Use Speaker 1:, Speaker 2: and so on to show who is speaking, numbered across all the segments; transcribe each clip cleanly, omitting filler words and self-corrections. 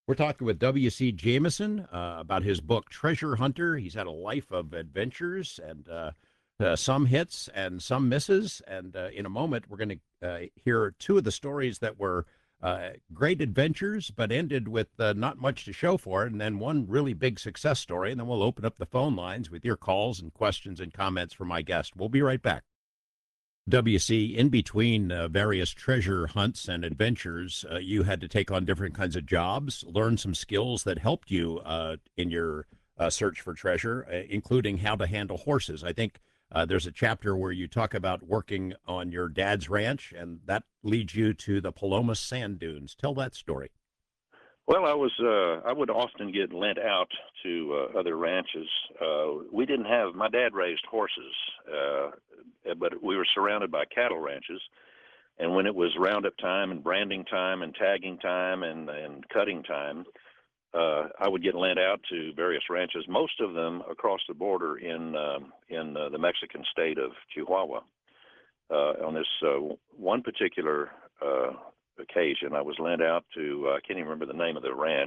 Speaker 1: We're talking with W.C. Jameson about his book Treasure Hunter. He's had a life of adventures and some hits and some misses. And in a moment, we're going to hear two of the stories that were great adventures, but ended with not much to show for it. And then one really big success story. And then we'll open up the phone lines with your calls and questions and comments for my guest. We'll be right back. WC, in between various treasure hunts and adventures, you had to take on different kinds of jobs, learn some skills that helped you in your search for treasure, including how to handle horses. I think there's a chapter where you talk about working on your dad's ranch, and that leads you to the Paloma Sand Dunes. Tell that story.
Speaker 2: Well, I would often get lent out to other ranches. We didn't have my dad raised horses, but we were surrounded by cattle ranches. And when it was roundup time and branding time and tagging time and cutting time, I would get lent out to various ranches, most of them across the border in the Mexican state of Chihuahua. On this one particular occasion, I was lent out to I can't even remember the name of the ranch.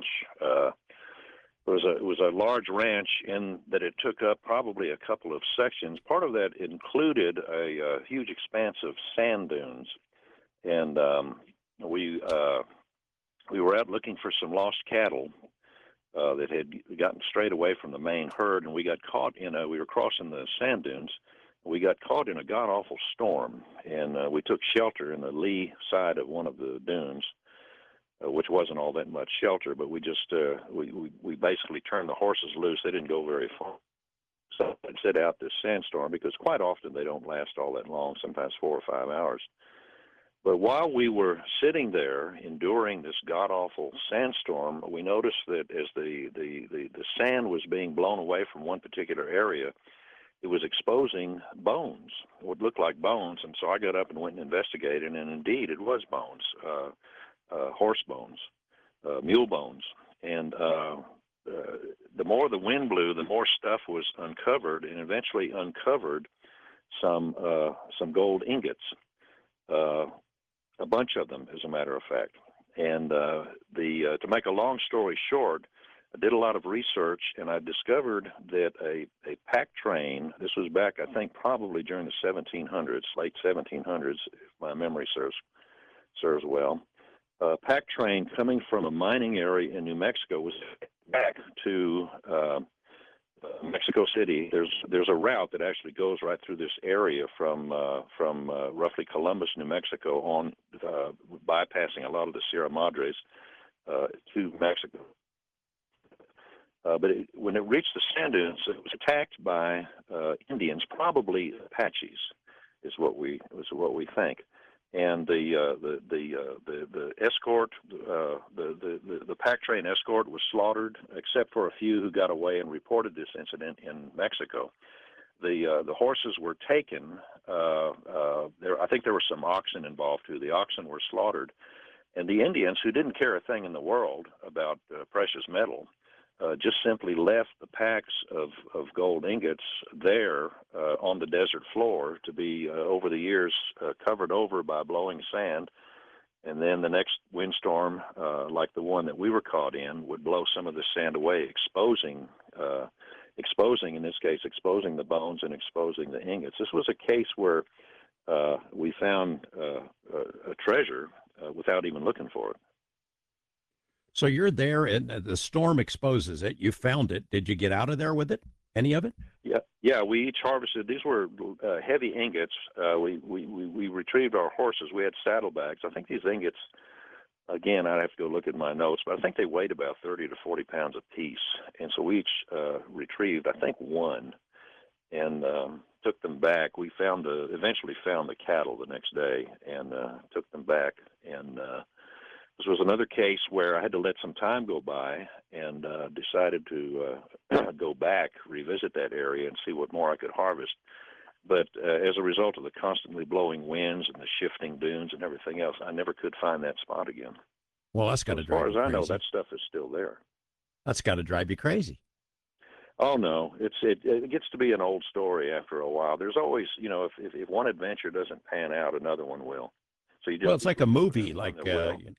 Speaker 2: It was a large ranch in that it took up probably a couple of sections. Part of that included a huge expanse of sand dunes, and we were out looking for some lost cattle that had gotten strayed away from the main herd, and we got caught we were crossing the sand dunes. We got caught in a god-awful storm, and we took shelter in the lee side of one of the dunes, which wasn't all that much shelter, but we just we basically turned the horses loose. They didn't go very far. So I'd sit out this sandstorm because quite often they don't last all that long, sometimes 4 or 5 hours. But while we were sitting there enduring this god-awful sandstorm, we noticed that as the sand was being blown away from one particular area, it was exposing bones, what looked like bones. And so I got up and went and investigated, and indeed it was bones, horse bones, mule bones. And the more the wind blew, the more stuff was uncovered, and eventually uncovered some gold ingots, a bunch of them, as a matter of fact. And to make a long story short, I did a lot of research, and I discovered that a pack train, this was back, I think, probably during the 1700s, late 1700s, if my memory serves well, a pack train coming from a mining area in New Mexico was back to Mexico City. There's a route that actually goes right through this area from roughly Columbus, New Mexico, on bypassing a lot of the Sierra Madres to Mexico. But when it reached the sand dunes, it was attacked by Indians, probably Apaches, is what we think. And the escort, the pack train escort, was slaughtered, except for a few who got away and reported this incident in Mexico. The horses were taken. I think there were some oxen involved too. The oxen were slaughtered, and the Indians, who didn't care a thing in the world about precious metal, just simply left the packs of gold ingots there on the desert floor to be, over the years, covered over by blowing sand. And then the next windstorm, like the one that we were caught in, would blow some of the sand away, exposing, in this case, exposing the bones and exposing the ingots. This was a case where we found a treasure without even looking for it.
Speaker 1: So you're there, and the storm exposes it. You found it. Did you get out of there with it? Any of it?
Speaker 2: Yeah. We each harvested. These were heavy ingots. We retrieved our horses. We had saddlebags. I think these ingots, again, I'd have to go look at my notes, but I think they weighed about 30 to 40 pounds apiece. And so we each retrieved, I think, one, and took them back. We eventually found the cattle the next day and took them back. And this was another case where I had to let some time go by and decided to go back, revisit that area, and see what more I could harvest. But as a result of the constantly blowing winds and the shifting dunes and everything else, I never could find that spot again.
Speaker 1: Well, that's got to drive you crazy.
Speaker 2: As far as I know, that stuff is still there.
Speaker 1: That's got to drive you crazy.
Speaker 2: Oh, no. It gets to be an old story after a while. There's always, if one adventure doesn't pan out, another one will. So you just
Speaker 1: Well, it's like a movie,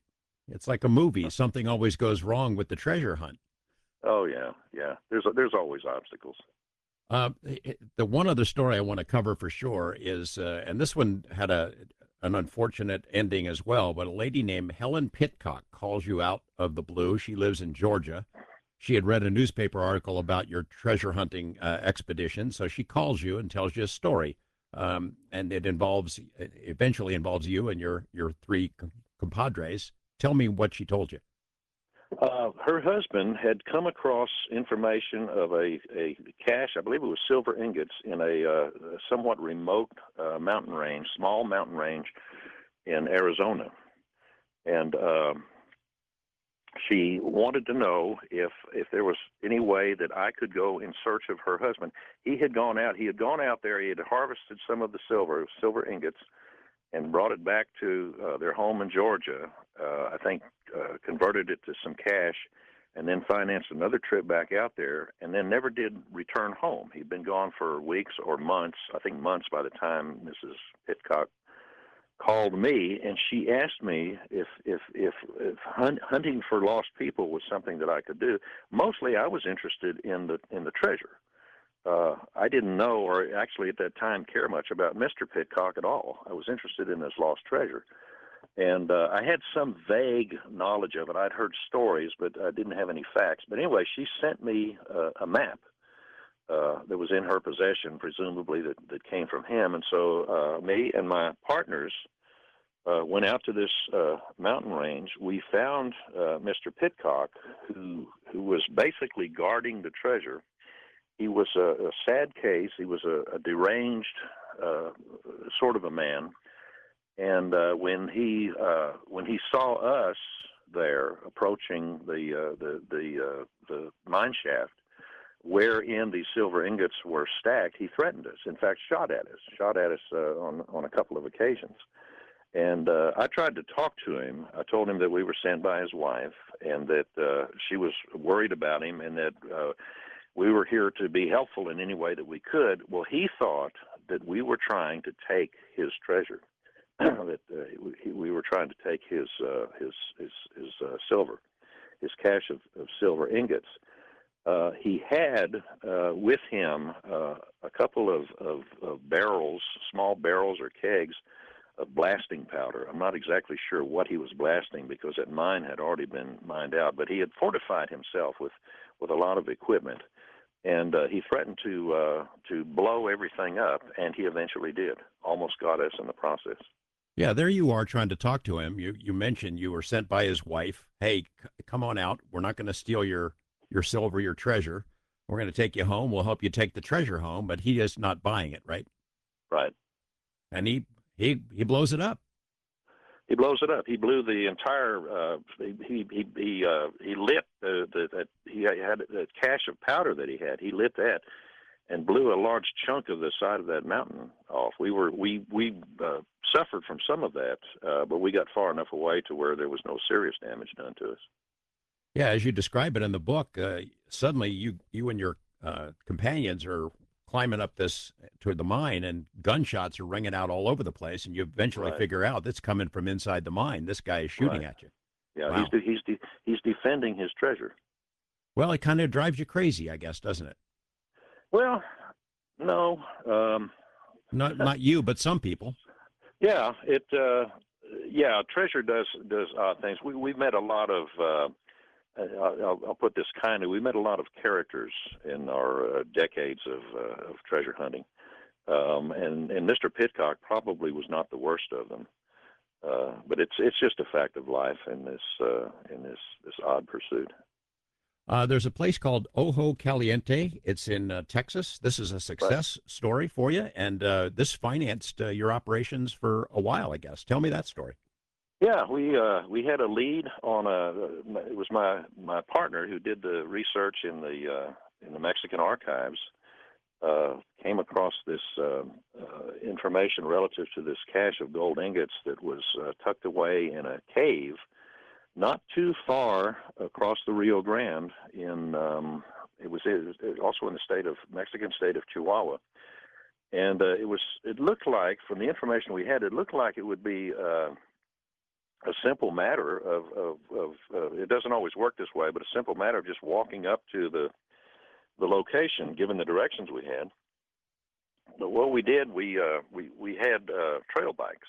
Speaker 1: It's like a movie. Something always goes wrong with the treasure hunt.
Speaker 2: Oh yeah, yeah. There's always obstacles.
Speaker 1: The one other story I want to cover for sure is, and this one had an unfortunate ending as well. But a lady named Helen Pitcock calls you out of the blue. She lives in Georgia. She had read a newspaper article about your treasure hunting expedition, so she calls you and tells you a story. And it eventually involves you and your three compadres. Tell me what she told you.
Speaker 2: Her husband had come across information of a cache, I believe it was silver ingots, in a somewhat remote mountain range, small mountain range in Arizona. And she wanted to know if there was any way that I could go in search of her husband. He had gone out there, he had harvested some of the silver ingots, and brought it back to their home in Georgia. I think converted it to some cash, and then financed another trip back out there, and then never did return home. He'd been gone for weeks or months, I think months by the time Mrs. Pitcock called me, and she asked me if hunting for lost people was something that I could do. Mostly, I was interested in the treasure. I didn't know, or actually at that time care much about Mr. Pitcock at all. I was interested in this lost treasure. And I had some vague knowledge of it. I'd heard stories, but I didn't have any facts. But anyway, she sent me a map that was in her possession, presumably that came from him. And so me and my partners went out to this mountain range. We found Mr. Pitcock, who was basically guarding the treasure. He was a sad case. He was a deranged sort of a man, and when he saw us there approaching the mine shaft, wherein the silver ingots were stacked, he threatened us. In fact, shot at us on a couple of occasions. And I tried to talk to him. I told him that we were sent by his wife, and that she was worried about him, and that we were here to be helpful in any way that we could. Well, he thought that we were trying to take his treasure, that we were trying to take his silver, his cache of silver ingots. He had with him a couple of barrels, small barrels or kegs of blasting powder. I'm not exactly sure what he was blasting because that mine had already been mined out, but he had fortified himself with a lot of equipment, and he threatened to blow everything up, and he eventually did. Almost got us in the process.
Speaker 1: Yeah, there you are trying to talk to him. You mentioned you were sent by his wife. Hey, come on out. We're not going to steal your silver, your treasure. We're going to take you home. We'll help you take the treasure home, but he is not buying it, right?
Speaker 2: Right.
Speaker 1: And he blows it up.
Speaker 2: He blows it up. He blew the entire. He lit he had a cache of powder that he had. He lit that and blew a large chunk of the side of that mountain off. We suffered from some of that, but we got far enough away to where there was no serious damage done to us.
Speaker 1: Yeah, as you describe it in the book, suddenly you and your companions are climbing up this to the mine, and gunshots are ringing out all over the place, and you eventually figure out that's coming from inside the mine. This guy is shooting at you.
Speaker 2: Yeah,
Speaker 1: wow.
Speaker 2: He's defending his treasure.
Speaker 1: Well, it kind of drives you crazy, I guess, doesn't it?
Speaker 2: Well, no.
Speaker 1: Not you, but some people.
Speaker 2: Yeah, treasure does odd things. We've met a lot of. I'll put this kindly. We met a lot of characters in our decades of treasure hunting, and Mr. Pitcock probably was not the worst of them. But it's just a fact of life in this odd pursuit.
Speaker 1: There's a place called Ojo Caliente. It's in Texas. This is a success story for you, and this financed your operations for a while, I guess. Tell me that story.
Speaker 2: Yeah, we had a lead on it was my partner who did the research in the Mexican archives. Came across this information relative to this cache of gold ingots that was tucked away in a cave not too far across the Rio Grande it was also in the Mexican state of Chihuahua. And it looked like, from the information we had, it looked like it would be a simple matter of it doesn't always work this way, but a simple matter of just walking up to the location, given the directions we had. But what we did, we had trail bikes,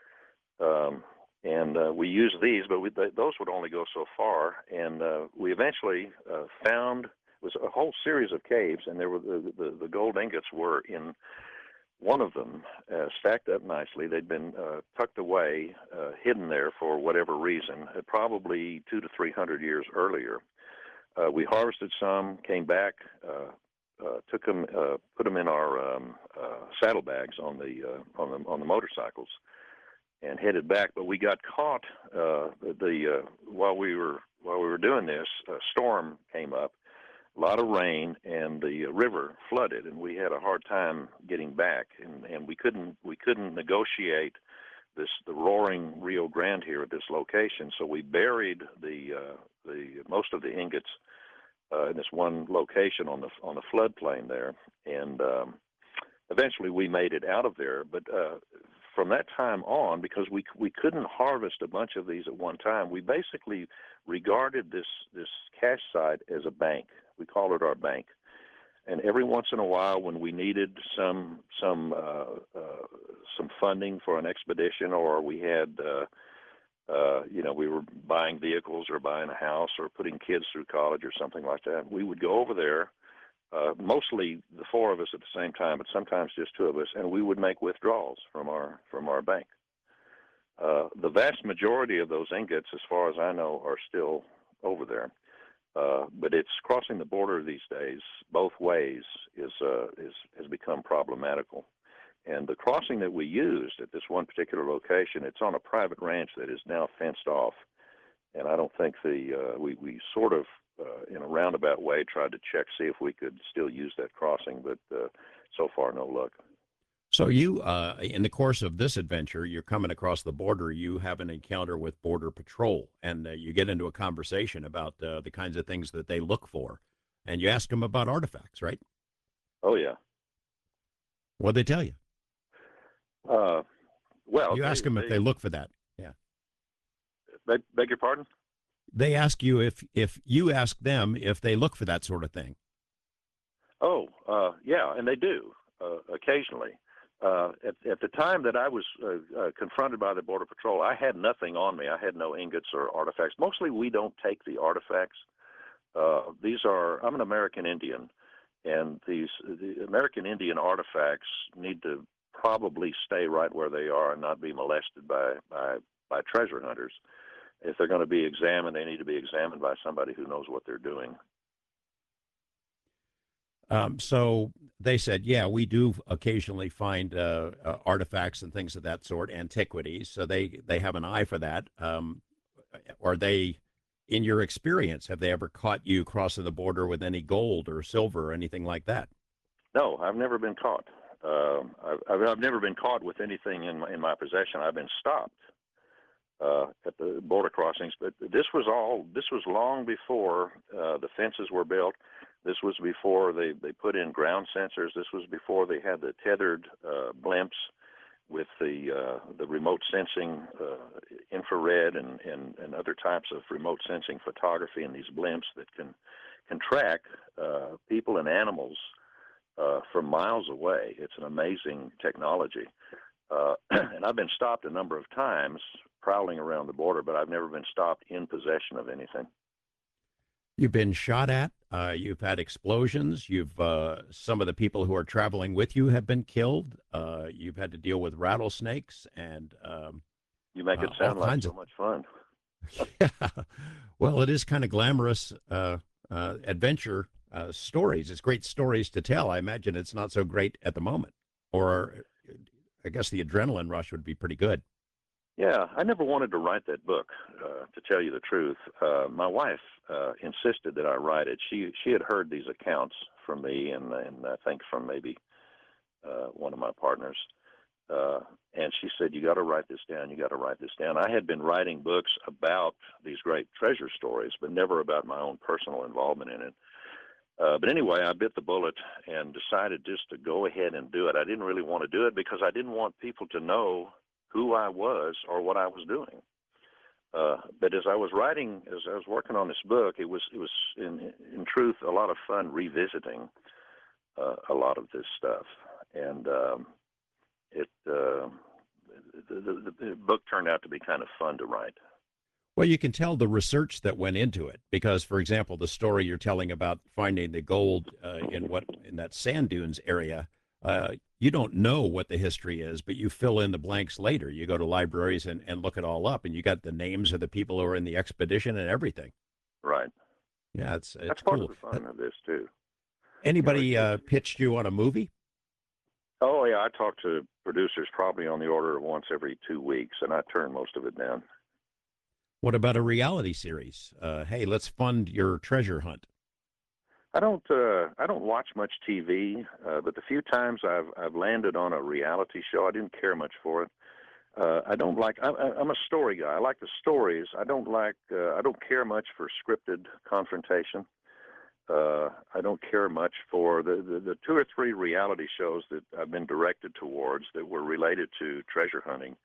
Speaker 2: and we used these, but those would only go so far. And we eventually found, it was a whole series of caves, and there were the gold ingots were in one of them, stacked up nicely. They'd been tucked away, hidden there for whatever reason, probably 200 to 300 years earlier. We harvested some, came back, took them, put them in our saddlebags on the motorcycles, and headed back. But we got caught while we were doing this. A storm came up, a lot of rain, and the river flooded, and we had a hard time getting back. And we couldn't negotiate the roaring Rio Grande here at this location. So we buried the most of the ingots in this one location on the floodplain there, and eventually we made it out of there. But from that time on, because we couldn't harvest a bunch of these at one time, we basically regarded this cache site as a bank. We called it our bank. And every once in a while, when we needed some funding for an expedition, or we had we were buying vehicles or buying a house or putting kids through college or something like that, we would go over there, mostly the four of us at the same time, but sometimes just two of us, and we would make withdrawals from our bank. The vast majority of those ingots, as far as I know, are still over there. But it's crossing the border these days both ways has become problematical. And the crossing that we used at this one particular location, it's on a private ranch that is now fenced off. And I don't think we sort of, in a roundabout way, tried to check, see if we could still use that crossing, but so far, no luck.
Speaker 1: So you, in the course of this adventure, you're coming across the border, you have an encounter with Border Patrol, and you get into a conversation about the kinds of things that they look for. And you ask them about artifacts, right?
Speaker 2: Oh, yeah.
Speaker 1: What'd they tell you?
Speaker 2: Well,
Speaker 1: you ask them if they look for that. Yeah.
Speaker 2: Beg your pardon?
Speaker 1: They ask you if you ask them if they look for that sort of thing.
Speaker 2: Oh, yeah, and they do occasionally. At the time that I was confronted by the Border Patrol, I had nothing on me. I had no ingots or artifacts. Mostly we don't take the artifacts. I'm an American Indian, and the American Indian artifacts need to probably stay right where they are and not be molested by treasure hunters. If they're going to be examined, they need to be examined by somebody who knows what they're doing.
Speaker 1: So they said, yeah, we do occasionally find artifacts and things of that sort, antiquities. So they have an eye for that. Are they, in your experience, have they ever caught you crossing the border with any gold or silver or anything like that?
Speaker 2: No, I've never been caught. I've never been caught with anything in my possession. I've been stopped at the border crossings, but this was long before the fences were built. This was before they put in ground sensors. This was before they had the tethered blimps with the remote sensing infrared and other types of remote sensing photography in these blimps that can track people and animals from miles away. It's an amazing technology. And I've been stopped a number of times prowling around the border, but I've never been stopped in possession of anything.
Speaker 1: You've been shot at. You've had explosions. Some of the people who are traveling with you have been killed. You've had to deal with rattlesnakes and
Speaker 2: you make it sound like so much fun.
Speaker 1: Yeah. Well, it is kind of glamorous adventure stories. It's great stories to tell. I imagine it's not so great at the moment, or I guess the adrenaline rush would be pretty good.
Speaker 2: Yeah, I never wanted to write that book, to tell you the truth. My wife insisted that I write it. She had heard these accounts from me and I think from maybe one of my partners. And she said, you got to write this down. You got to write this down. I had been writing books about these great treasure stories, but never about my own personal involvement in it. But anyway, I bit the bullet and decided just to go ahead and do it. I didn't really want to do it because I didn't want people to know who I was or what I was doing. But as I was working on this book, it was in truth a lot of fun revisiting a lot of this stuff, and the book turned out to be kind of fun to write.
Speaker 1: Well, you can tell the research that went into it because, for example, the story you're telling about finding the gold in that sand dunes area, you don't know what the history is, but you fill in the blanks later. You go to libraries and look it all up, and you got the names of the people who are in the expedition and everything.
Speaker 2: Right.
Speaker 1: Yeah,
Speaker 2: That's
Speaker 1: it's
Speaker 2: part of
Speaker 1: cool.
Speaker 2: the fun of this too.
Speaker 1: Anybody pitched you on a movie?
Speaker 2: Oh yeah, I talk to producers probably on the order of once every 2 weeks, and I turn most of it down.
Speaker 1: What about a reality series? Hey, let's fund your treasure hunt.
Speaker 2: I don't watch much TV, but the few times I've landed on a reality show, I didn't care much for it. I don't like. I'm a story guy. I like the stories. I don't like. I don't care much for scripted confrontation. I don't care much for the two or three reality shows that I've been directed towards that were related to treasure hunting.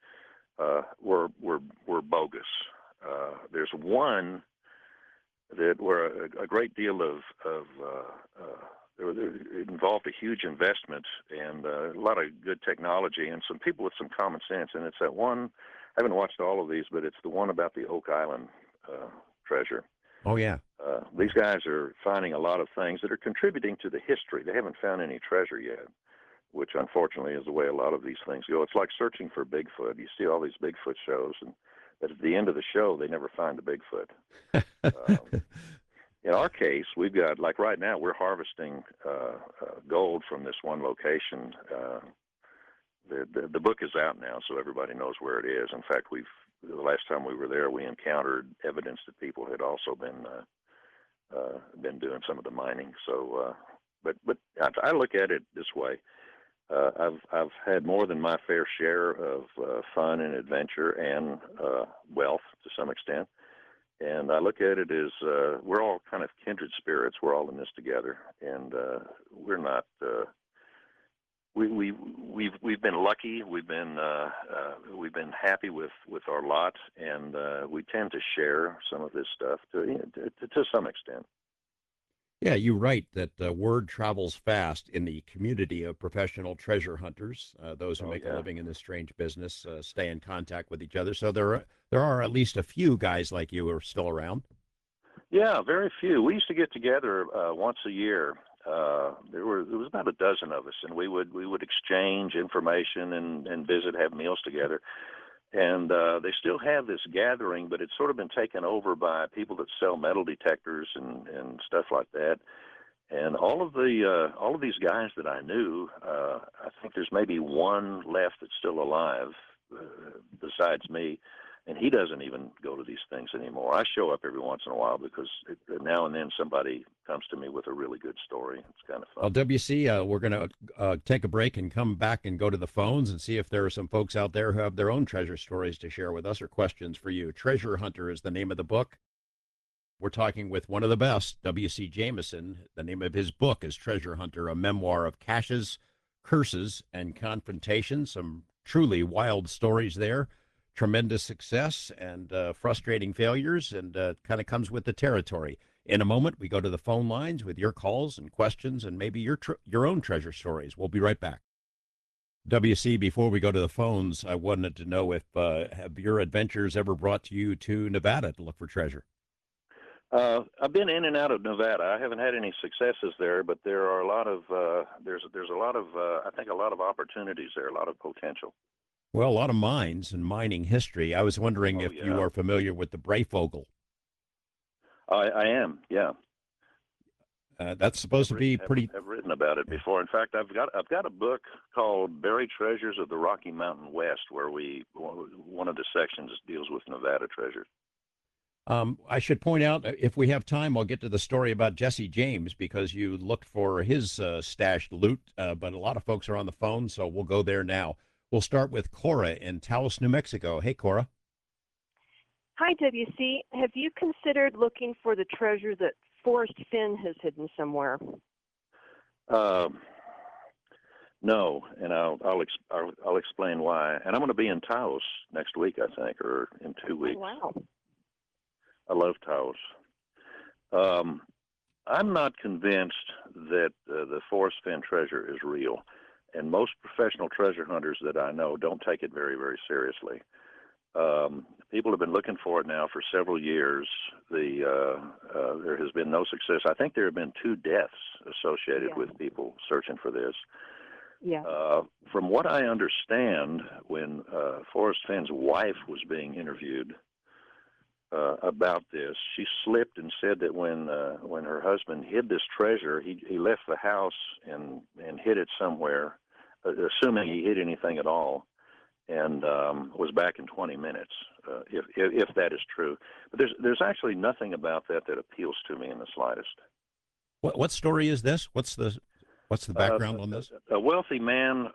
Speaker 2: Were bogus. There's one that were a great deal of it involved a huge investment and a lot of good technology and some people with some common sense. And it's that one. I haven't watched all of these, but it's the one about the Oak Island treasure.
Speaker 1: Oh yeah.
Speaker 2: These guys are finding a lot of things that are contributing to the history. They haven't found any treasure yet, which unfortunately is the way a lot of these things go. It's like searching for Bigfoot. You see all these Bigfoot shows, but at the end of the show, they never find the Bigfoot. In our case, we've got, like right now, we're harvesting gold from this one location. The book is out now, so everybody knows where it is. In fact, the last time we were there, we encountered evidence that people had also been doing some of the mining. So, but I look at it this way. I've had more than my fair share of fun and adventure and wealth to some extent. And I look at it as we're all kind of kindred spirits. We're all in this together, and we're not. We've been lucky. We've been happy with our lot, and we tend to share some of this stuff to some extent.
Speaker 1: Yeah, you write that word travels fast in the community of professional treasure hunters. Those who make a living in this strange business stay in contact with each other. So there are at least a few guys like you who are still around.
Speaker 2: Yeah, very few. We used to get together once a year. There was about a dozen of us, and we would exchange information and visit, have meals together. And they still have this gathering, but it's sort of been taken over by people that sell metal detectors and stuff like that. And all of these guys that I knew, I think there's maybe one left that's still alive, besides me, and he doesn't even go to these things anymore. I show up every once in a while because now and then somebody comes to me with a really good story. It's kind of fun.
Speaker 1: Well, WC, we're going to take a break and come back and go to the phones and see if there are some folks out there who have their own treasure stories to share with us or questions for you. Treasure Hunter is the name of the book. We're talking with one of the best, W.C. Jameson. The name of his book is Treasure Hunter, a memoir of caches, curses, and confrontation. Some truly wild stories there. Tremendous success and frustrating failures, and kind of comes with the territory. In a moment, we go to the phone lines with your calls and questions and maybe your own treasure stories. We'll be right back. WC, before we go to the phones, I wanted to know if have your adventures ever brought you to Nevada to look for treasure?
Speaker 2: I've been in and out of Nevada. I haven't had any successes there, but there are a lot of there's a lot of I think a lot of opportunities there, a lot of potential.
Speaker 1: Well, a lot of mines and mining history. I was wondering if you are familiar with the Breyfogle.
Speaker 2: I am, yeah.
Speaker 1: That's supposed to be pretty.
Speaker 2: I've written about it before. In fact, I've got a book called "Buried Treasures of the Rocky Mountain West," where one of the sections deals with Nevada treasures.
Speaker 1: I should point out, if we have time, I'll get to the story about Jesse James because you looked for his stashed loot, but a lot of folks are on the phone, so we'll go there now. We'll start with Cora in Taos, New Mexico. Hey, Cora.
Speaker 3: Hi, WC. Have you considered looking for the treasure that Forrest Finn has hidden somewhere?
Speaker 2: No, and I'll explain why. And I'm going to be in Taos next week, I think, or in 2 weeks.
Speaker 3: Oh, wow.
Speaker 2: I love Taos. Um, I'm not convinced that the forest fin treasure is real, and most professional treasure hunters that I know don't take it very, very seriously. People have been looking for it now for several years. There has been no success. I think there have been 2 deaths associated with people searching for this.
Speaker 3: Yeah.
Speaker 2: From what I understand, when Forrest Finn's wife was being interviewed about this, she slipped and said that when her husband hid this treasure, he left the house and hid it somewhere, assuming he hid anything at all, and was back in 20 minutes, if that is true. But there's actually nothing about that appeals to me in the slightest.
Speaker 1: What story is this? What's the background on this?
Speaker 2: A wealthy man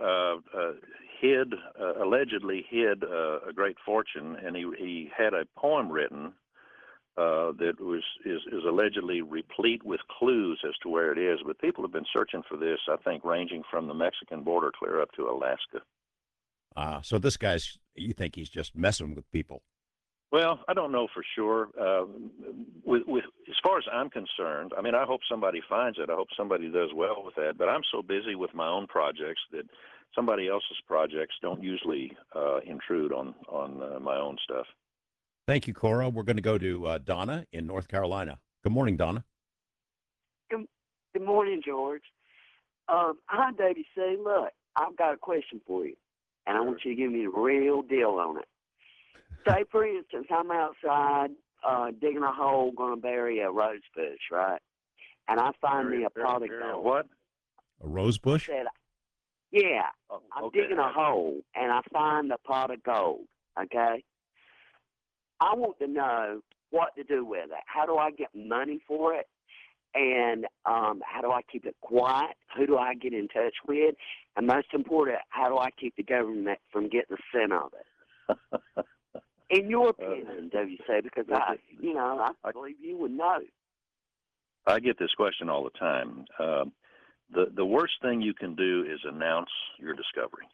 Speaker 2: allegedly hid a great fortune, and he had a poem written that is allegedly replete with clues as to where it is. But people have been searching for this, I think, ranging from the Mexican border clear up to Alaska.
Speaker 1: So this guy's, you think he's just messing with people?
Speaker 2: Well, I don't know for sure. With as far as I'm concerned, I mean, I hope somebody finds it. I hope somebody does well with that. But I'm so busy with my own projects that somebody else's projects don't usually intrude on my own stuff.
Speaker 1: Thank you, Cora. We're going to go to Donna in North Carolina. Good morning, Donna.
Speaker 4: Good morning, George. Hi, Davey C. Look, I've got a question for you, and I want you to give me the real deal on it. Say, for instance, I'm outside digging a hole, going to bury a rose bush, right? And I find me a pot of gold.
Speaker 2: What?
Speaker 1: A rose bush?
Speaker 4: Yeah.
Speaker 2: Oh,
Speaker 4: I'm
Speaker 2: okay.
Speaker 4: digging a hole, and I find a pot of gold, okay? I want to know what to do with it. How do I get money for it? And how do I keep it quiet? Who do I get in touch with? And most important, how do I keep the government from getting a cent of it? In your opinion, WC, because I believe you would know.
Speaker 2: I get this question all the time. The worst thing you can do is announce your discovery.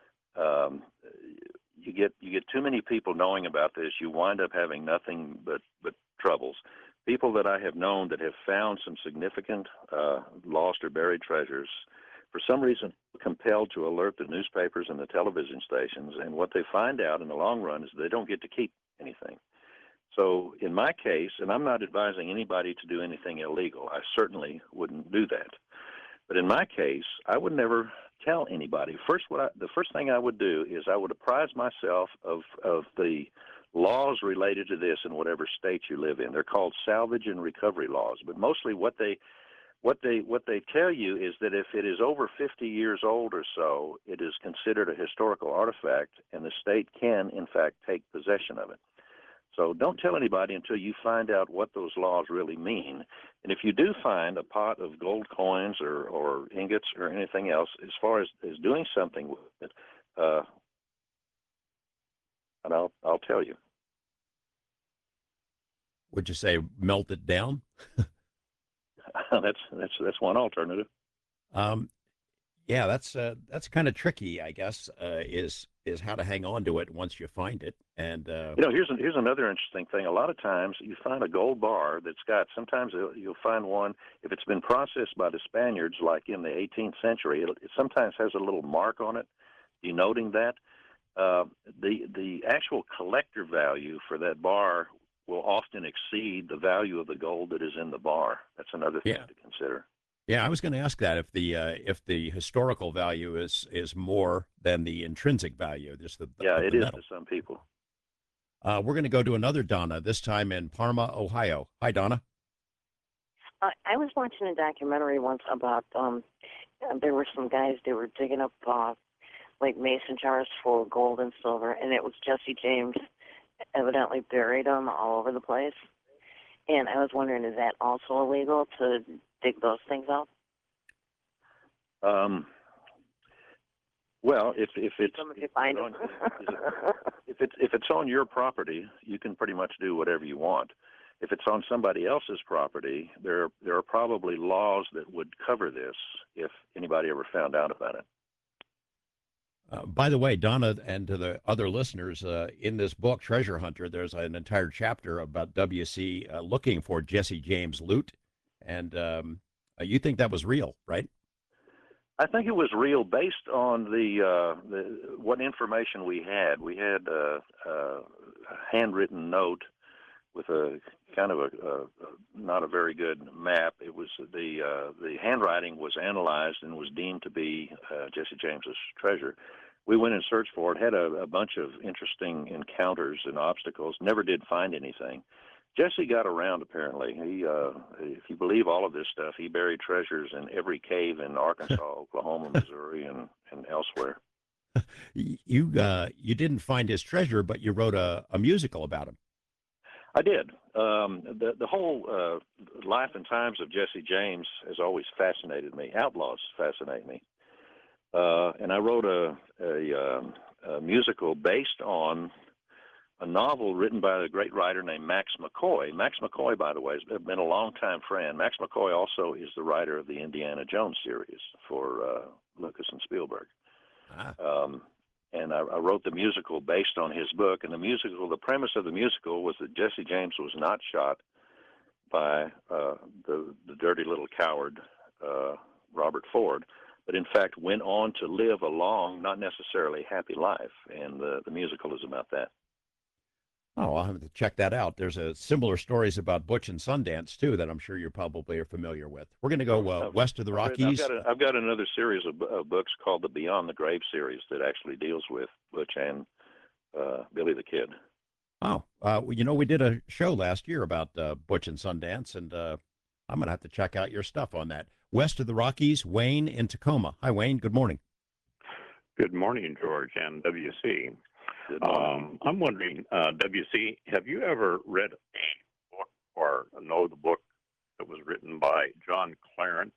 Speaker 2: You get too many people knowing about this, you wind up having nothing but troubles. People that I have known that have found some significant lost or buried treasures, for some reason compelled to alert the newspapers and the television stations, and what they find out in the long run is they don't get to keep anything. So in my case, and I'm not advising anybody to do anything illegal, I certainly wouldn't do that. But in my case, I would never tell anybody. The first thing I would do is I would apprise myself of the laws related to this in whatever state you live in. They're called salvage and recovery laws, but mostly what they tell you is that if it is over 50 years old or so, it is considered a historical artifact, and the state can, in fact, take possession of it. So don't tell anybody until you find out what those laws really mean. And if you do find a pot of gold coins or ingots or anything else, as far as doing something with it, and I'll tell you.
Speaker 1: Would you say melt it down?
Speaker 2: That's one alternative.
Speaker 1: Yeah, that's kind of tricky, I guess. Is how to hang on to it once you find it. And
Speaker 2: here's another interesting thing. A lot of times you find a gold bar that's got. Sometimes you'll find one if it's been processed by the Spaniards, like in the 18th century. It sometimes has a little mark on it, denoting that. The actual collector value for that bar will often exceed the value of the gold that is in the bar. That's another thing to consider.
Speaker 1: Yeah, I was going to ask that if the historical value is more than the intrinsic value. Just
Speaker 2: it is
Speaker 1: metal.
Speaker 2: to some people.
Speaker 1: We're going to go to another Donna, this time in Parma, Ohio. Hi, Donna.
Speaker 5: I was watching a documentary once about there were some guys, they were digging up like mason jars full of gold and silver, and it was Jesse James evidently buried them all over the place. And I was wondering, is that also illegal to dig those things up?
Speaker 2: Well, if it's
Speaker 5: find them.
Speaker 2: if it's on your property, you can pretty much do whatever you want. If it's on somebody else's property, there are probably laws that would cover this if anybody ever found out about it.
Speaker 1: By the way, Donna, and to the other listeners, in this book, Treasure Hunter, there's an entire chapter about WC looking for Jesse James loot. And you think that was real, right?
Speaker 2: I think it was real based on the what information we had. We had a handwritten note with a kind of a not a very good map. It was the handwriting was analyzed and was deemed to be Jesse James's treasure. We went and searched for it. Had a bunch of interesting encounters and obstacles. Never did find anything. Jesse got around, apparently. He, if you believe all of this stuff, he buried treasures in every cave in Arkansas, Oklahoma, Missouri, and elsewhere.
Speaker 1: You didn't find his treasure, but you wrote a musical about him.
Speaker 2: I did. The whole life and times of Jesse James has always fascinated me. Outlaws fascinate me. And I wrote a musical based on a novel written by a great writer named Max McCoy. Max McCoy, by the way, has been a longtime friend. Max McCoy also is the writer of the Indiana Jones series for Lucas and Spielberg. And I wrote the musical based on his book. And the premise of the musical was that Jesse James was not shot by the dirty little coward, Robert Ford, but in fact went on to live a long, not necessarily happy life. And the musical is about that.
Speaker 1: Oh, I'll have to check that out. There's similar stories about Butch and Sundance, too, that I'm sure you probably are familiar with. We're going to go west of the Rockies.
Speaker 2: I've got another series of books called the Beyond the Grave series that actually deals with Butch and Billy the Kid.
Speaker 1: Oh, we did a show last year about Butch and Sundance, and I'm going to have to check out your stuff on that. West of the Rockies, Wayne in Tacoma. Hi, Wayne. Good morning.
Speaker 6: Good morning, George and WC. I'm wondering, WC, have you ever read a book or know the book that was written by John Clarence?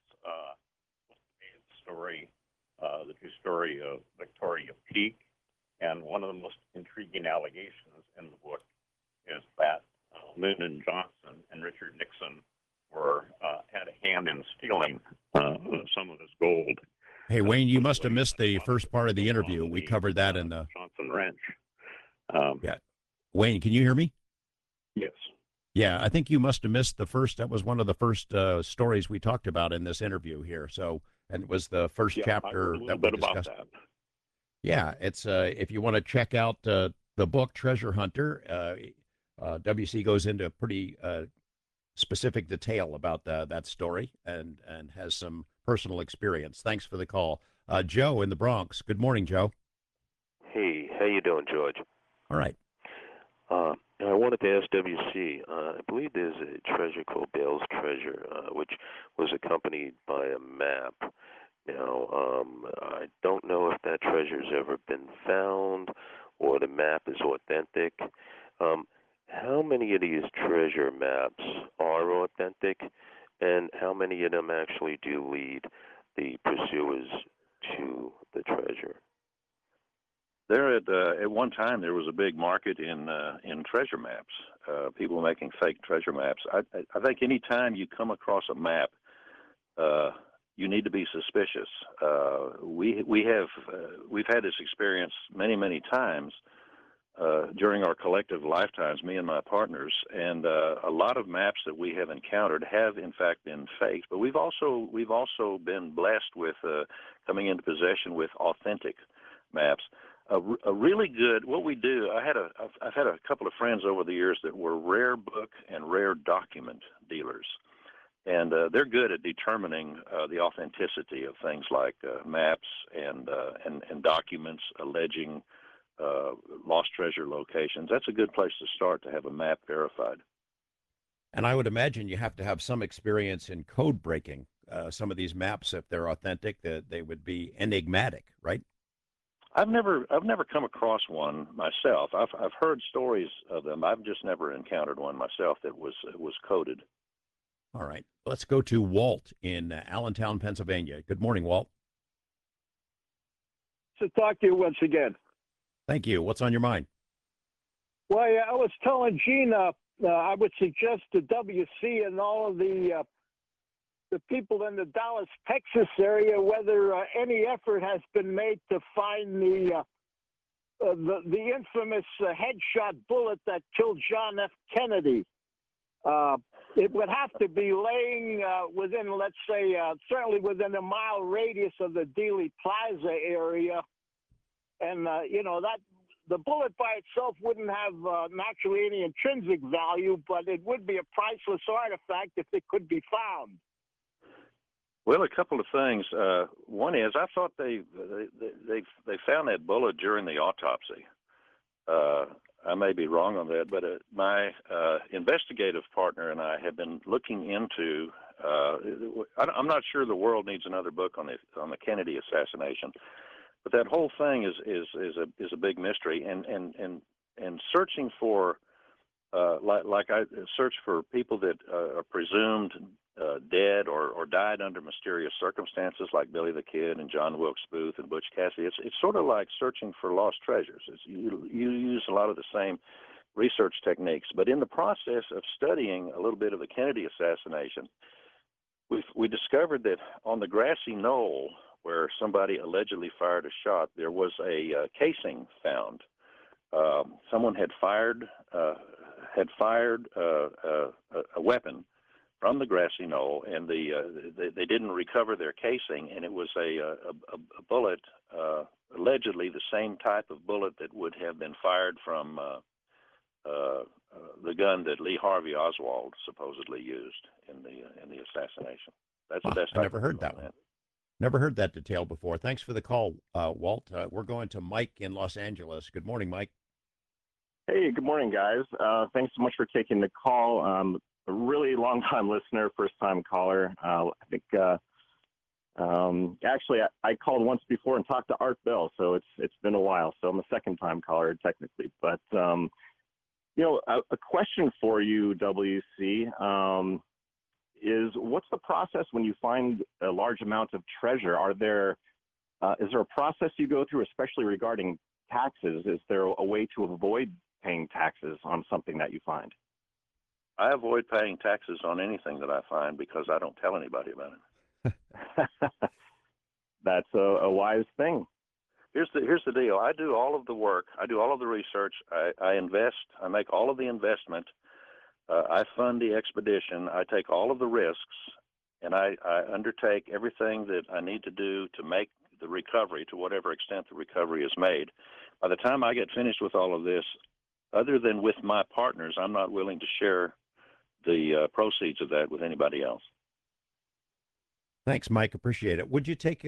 Speaker 6: The true story of Victoria Peak. And one of the most intriguing allegations in the book is that Lyndon Johnson and Richard Nixon had a hand in stealing some of his gold.
Speaker 1: Hey, Wayne, you must have missed the first part of the interview. We covered that in the
Speaker 6: Johnson Ranch.
Speaker 1: Yeah. Wayne, can you hear me?
Speaker 6: Yes.
Speaker 1: Yeah, I think you must have missed that was one of the first stories we talked about in this interview here. So, and it was the first chapter that we discussed. About that. Yeah, it's if you want to check out the book Treasure Hunter, WC goes into pretty specific detail about that story and has some personal experience. Thanks for the call. Joe in the Bronx. Good morning, Joe.
Speaker 7: Hey, how you doing, George?
Speaker 1: All right.
Speaker 7: I wanted to ask WC, I believe there's a treasure called Bale's Treasure, which was accompanied by a map. Now, I don't know if that treasure's ever been found or the map is authentic. How many of these treasure maps are authentic, and how many of them actually do lead the pursuers to the treasure?
Speaker 2: There at one time there was a big market in treasure maps. People making fake treasure maps. I think any time you come across a map, you need to be suspicious. We've had this experience many times during our collective lifetimes, me and my partners, and a lot of maps that we have encountered have in fact been faked. But we've also been blessed with coming into possession with authentic maps. A really good, what we do, I've had a couple of friends over the years that were rare book and rare document dealers. And they're good at determining the authenticity of things like maps and documents alleging lost treasure locations. That's a good place to start, to have a map verified.
Speaker 1: And I would imagine you have to have some experience in code breaking. Some of these maps, if they're authentic, they would be enigmatic, right?
Speaker 2: I've never come across one myself. I've heard stories of them. I've just never encountered one myself that was coded.
Speaker 1: All right. Let's go to Walt in Allentown, Pennsylvania. Good morning, Walt.
Speaker 8: To talk to you once again.
Speaker 1: Thank you. What's on your mind?
Speaker 8: Well, I was telling Gina I would suggest to WC and all of the the people in the Dallas, Texas area whether any effort has been made to find the infamous headshot bullet that killed John F. Kennedy. It would have to be laying within, let's say, certainly within a mile radius of the Dealey Plaza area. And, that the bullet by itself wouldn't have naturally any intrinsic value, but it would be a priceless artifact if it could be found.
Speaker 2: Well, a couple of things. One is I thought they found that bullet during the autopsy. I may be wrong on that, but my investigative partner and I have been looking into. I'm not sure the world needs another book on the Kennedy assassination, but that whole thing is a big mystery. And searching for like I search for people that are presumed dead or died under mysterious circumstances, like Billy the Kid and John Wilkes Booth and Butch Cassidy. It's sort of like searching for lost treasures. You use a lot of the same research techniques, but in the process of studying a little bit of the Kennedy assassination, we discovered that on the grassy knoll where somebody allegedly fired a shot, there was a casing found. Someone had fired a weapon from the grassy knoll, and they didn't recover their casing, and it was a bullet, allegedly the same type of bullet that would have been fired from the gun that Lee Harvey Oswald supposedly used in the assassination. That's the best.
Speaker 1: I never heard that one. Never heard that detail before. Thanks for the call, Walt. We're going to Mike in Los Angeles. Good morning, Mike.
Speaker 9: Hey, good morning, guys. Thanks so much for taking the call. A really long-time listener, first-time caller. I think actually I called once before and talked to Art Bell, so it's been a while. So I'm a second-time caller technically. But a question for you, WC, is what's the process when you find a large amount of treasure? Is there a process you go through, especially regarding taxes? Is there a way to avoid paying taxes on something that you find?
Speaker 2: I avoid paying taxes on anything that I find because I don't tell anybody about it.
Speaker 9: That's a wise thing.
Speaker 2: Here's the deal. I do all of the work. I do all of the research. I invest. I make all of the investment. I fund the expedition. I take all of the risks, and I undertake everything that I need to do to make the recovery to whatever extent the recovery is made. By the time I get finished with all of this, other than with my partners, I'm not willing to share the proceeds of that with anybody else.
Speaker 1: Thanks, Mike. Appreciate it. Would you take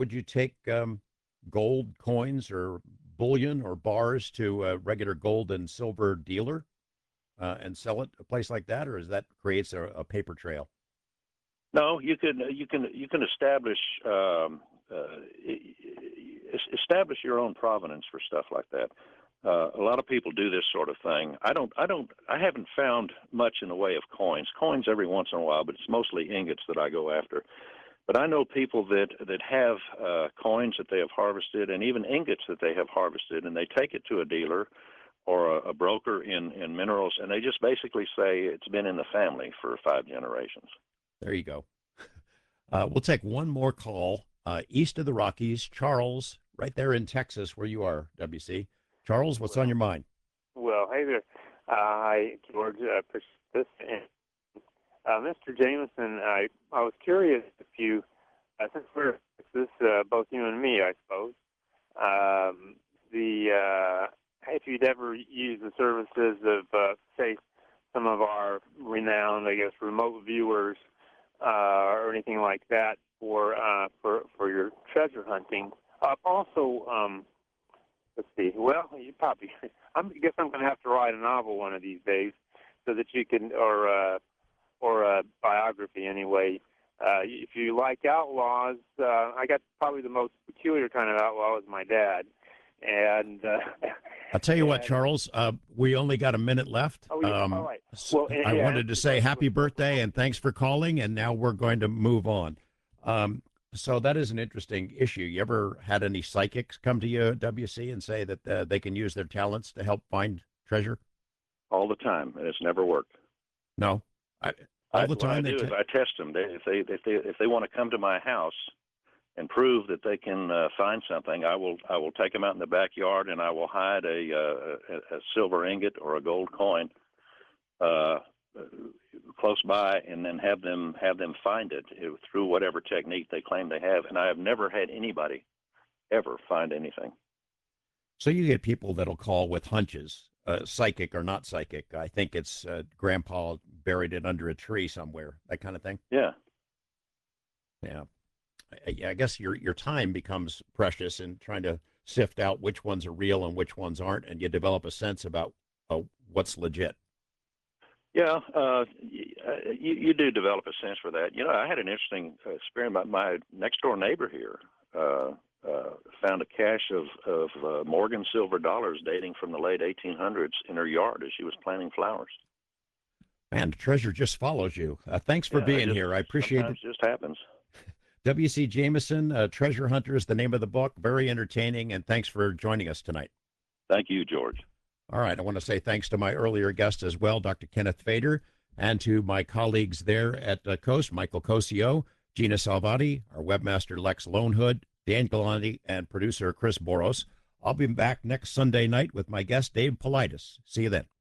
Speaker 1: gold coins or bullion or bars to a regular gold and silver dealer and sell it a place like that, or is that creates a paper trail?
Speaker 2: No, you can establish establish your own provenance for stuff like that. A lot of people do this sort of thing. I haven't found much in the way of coins. Coins every once in a while, but it's mostly ingots that I go after. But I know people that have coins that they have harvested and even ingots that they have harvested, and they take it to a dealer or a broker in minerals, and they just basically say it's been in the family for 5 generations.
Speaker 1: There you go. We'll take one more call east of the Rockies. Charles, right there in Texas where you are, WC. Charles, what's on your mind?
Speaker 10: Well, hey there. Hi, George. Appreciate this. And, Mr. Jameson, I was curious if you, since we're this, both you and me, I suppose, if you'd ever used the services of, say, some of our renowned, I guess, remote viewers or anything like that for your treasure hunting. Also, let's see. Well, you probably. I guess I'm going to have to write a novel one of these days, so that you can, or a biography anyway. If you like outlaws, I got probably the most peculiar kind of outlaw is my dad, and
Speaker 1: I'll tell you what, Charles. We only got a minute left.
Speaker 10: Oh, yeah, all right.
Speaker 1: So
Speaker 10: Well,
Speaker 1: I wanted to say happy birthday and thanks for calling. And now we're going to move on. So that is an interesting issue. You ever had any psychics come to you, WC, and say that they can use their talents to help find treasure?
Speaker 2: All the time, and it's never worked.
Speaker 1: No. all the time.
Speaker 2: What I do is I test them. If they want to come to my house and prove that they can find something, I will take them out in the backyard and I will hide a silver ingot or a gold coin close by, and then have them find it through whatever technique they claim they have. And I have never had anybody ever find anything.
Speaker 1: So you get people that'll call with hunches, psychic or not psychic. I think it's Grandpa buried it under a tree somewhere, that kind of thing.
Speaker 2: Yeah.
Speaker 1: Yeah. I guess your time becomes precious in trying to sift out which ones are real and which ones aren't, and you develop a sense about what's legit.
Speaker 2: Yeah, you do develop a sense for that. I had an interesting experience. My next door neighbor here found a cache of Morgan silver dollars dating from the late 1800s in her yard as she was planting flowers.
Speaker 1: Man, treasure just follows you. Thanks for being here. I appreciate it.
Speaker 2: It just happens.
Speaker 1: W.C. Jameson, Treasure Hunter is the name of the book. Very entertaining, and thanks for joining us tonight.
Speaker 2: Thank you, George.
Speaker 1: All right. I want to say thanks to my earlier guest as well, Dr. Kenneth Fader, and to my colleagues there at Coast, Michael Cosio, Gina Salvati, our webmaster Lex Lonehood, Dan Galante, and producer Chris Boros. I'll be back next Sunday night with my guest, Dave Politis. See you then.